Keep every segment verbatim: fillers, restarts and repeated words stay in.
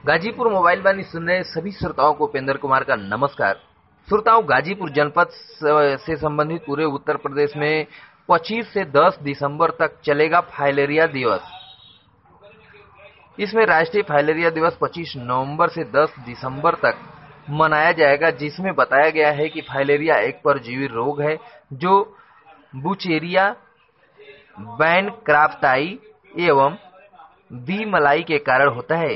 Ghazipur mobile वाणी सुन रहे सभी श्रोताओं को उपेंद्र कुमार का नमस्कार। श्रोताओं, गाजीपुर जनपद से संबंधित पूरे उत्तर प्रदेश में पच्चीस से दस दिसंबर तक चलेगा फाइलेरिया दिवस। इसमें राष्ट्रीय फाइलेरिया दिवस पच्चीस नवंबर से दस दिसंबर तक मनाया जाएगा, जिसमें बताया गया है कि फाइलेरिया एक परजीवी रोग है जो बुचेरिया बैनक्राफ्ताई एवं बी मलाई के कारण होता है।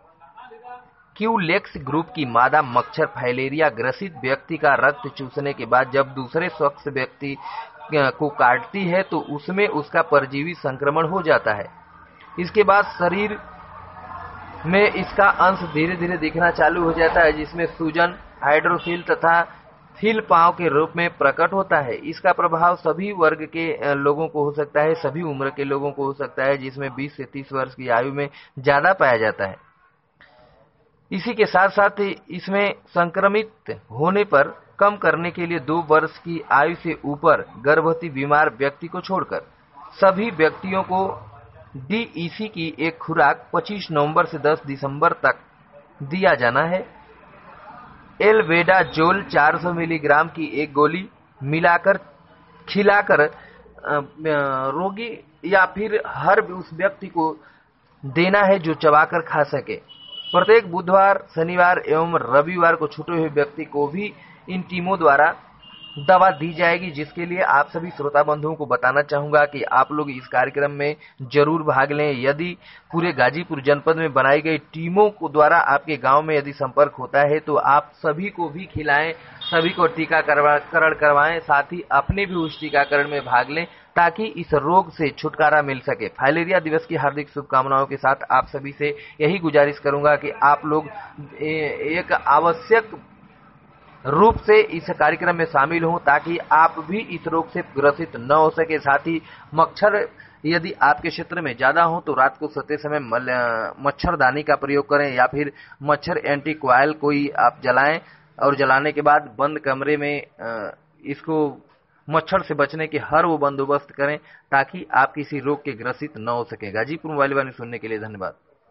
क्यूलेक्स ग्रुप की मादा मच्छर फाइलेरिया ग्रसित व्यक्ति का रक्त चूसने के बाद जब दूसरे स्वस्थ व्यक्ति को काटती है तो उसमें उसका परजीवी संक्रमण हो जाता है। इसके बाद शरीर में इसका अंश धीरे धीरे दिखना चालू हो जाता है, जिसमें सूजन, हाइड्रोफिल तथा फील पांव के रूप में प्रकट होता है। इसका प्रभाव सभी वर्ग के लोगों को हो सकता है, सभी उम्र के लोगों को हो सकता है, जिसमें बीस से तीस वर्ष की आयु में ज्यादा पाया जाता है। इसी के साथ साथ इसमें संक्रमित होने पर कम करने के लिए दो वर्ष की आयु से ऊपर गर्भवती बीमार व्यक्ति को छोड़कर सभी व्यक्तियों को डीईसी की एक खुराक पच्चीस नवंबर से दस दिसंबर तक दिया जाना है। एल्बेंडाजोल चार सौ मिलीग्राम की एक गोली मिलाकर खिलाकर रोगी या फिर हर उस व्यक्ति को देना है जो चबाकर खा सके। प्रत्येक बुधवार, शनिवार एवं रविवार को छूटे हुए व्यक्ति को भी इन टीमों द्वारा दवा दी जाएगी, जिसके लिए आप सभी श्रोता बंधुओं को बताना चाहूंगा कि आप लोग इस कार्यक्रम में जरूर भाग लें। यदि पूरे गाजीपुर जनपद में बनाई गई टीमों को द्वारा आपके गांव में यदि संपर्क होता है तो आप सभी को भी खिलाएं, सभी को टीकाकरण करवाएं, साथ ही अपने भी उस टीकाकरण में भाग लें ताकि इस रोग से छुटकारा मिल सके। फाइलेरिया दिवस की हार्दिक शुभकामनाओं के साथ आप सभी से यही गुजारिश करूंगा कि आप लोग एक आवश्यक रूप से इस कार्यक्रम में शामिल हों ताकि आप भी इस रोग से ग्रसित न हो सके। साथ ही मच्छर यदि आपके क्षेत्र में ज्यादा हो तो रात को सोते समय मच्छरदानी का प्रयोग करें या फिर मच्छर एंटी कॉइल कोई आप जलाएं और जलाने के बाद बंद कमरे में इसको मच्छर से बचने के हर वो बंदोबस्त करें ताकि आप किसी रोग के ग्रसित न हो सके। गाजीपुर मोबाइल वाणी सुनने के लिए धन्यवाद।